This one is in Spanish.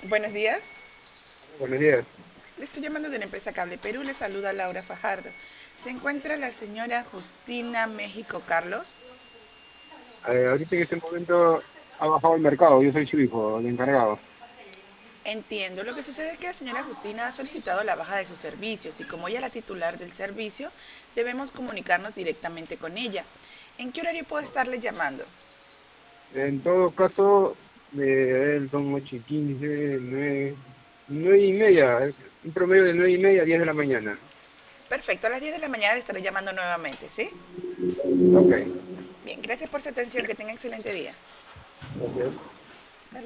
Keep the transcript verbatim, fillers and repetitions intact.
Buenos días. Buenos días. Le estoy llamando de la empresa Cable Perú. Le saluda Laura Fajardo. ¿Se encuentra la señora Justina México Carlos? Eh, ahorita en este momento ha bajado el mercado, yo soy su hijo, el encargado. Entiendo. Lo que sucede es que la señora Justina ha solicitado la baja de sus servicios y como ella es la titular del servicio, debemos comunicarnos directamente con ella. ¿En qué horario puedo estarle llamando? En todo caso, eh, él son ocho y quince, nueve, nueve y media, eh, un promedio de nueve y media a diez de la mañana. Perfecto, a las diez de la mañana le estaré llamando nuevamente, ¿sí? Ok, Bien, gracias por su atención. Que tenga excelente día. gracias.